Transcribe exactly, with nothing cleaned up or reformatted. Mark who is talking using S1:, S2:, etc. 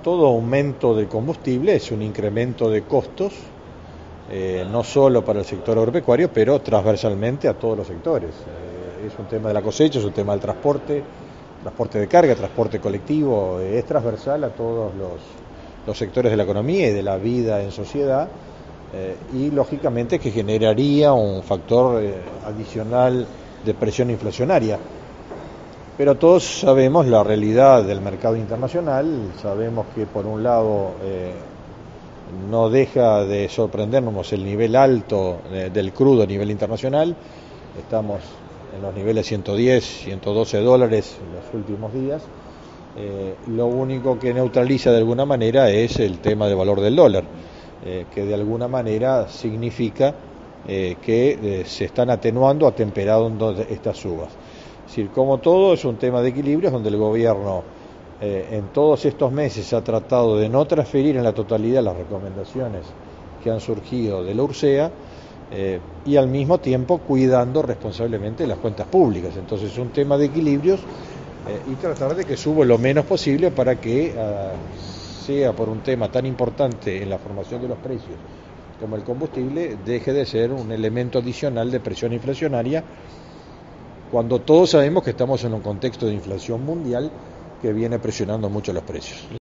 S1: todo aumento del combustible es un incremento de costos, eh, no solo para el sector agropecuario, pero transversalmente a todos los sectores. Eh, es un tema de la cosecha, es un tema del transporte, transporte de carga, transporte colectivo, eh, es transversal a todos los, los sectores de la economía y de la vida en sociedad, eh, y lógicamente que generaría un factor eh, adicional de presión inflacionaria. Pero todos sabemos la realidad del mercado internacional, sabemos que por un lado eh, no deja de sorprendernos el nivel alto eh, del crudo a nivel internacional. Estamos en los niveles ciento diez, ciento doce dólares en los últimos días. Eh, lo único que neutraliza de alguna manera es el tema del valor del dólar, eh, que de alguna manera significa eh, que eh, se están atenuando, atemperando estas subas. Es decir, como todo, es un tema de equilibrios donde el gobierno eh, en todos estos meses ha tratado de no transferir en la totalidad las recomendaciones que han surgido de la URSEA eh, y al mismo tiempo cuidando responsablemente las cuentas públicas. Entonces es un tema de equilibrios eh, y tratar de que suba lo menos posible para que uh, sea por un tema tan importante en la formación de los precios como el combustible, deje de ser un elemento adicional de presión inflacionaria, cuando todos sabemos que estamos en un contexto de inflación mundial que viene presionando mucho los precios.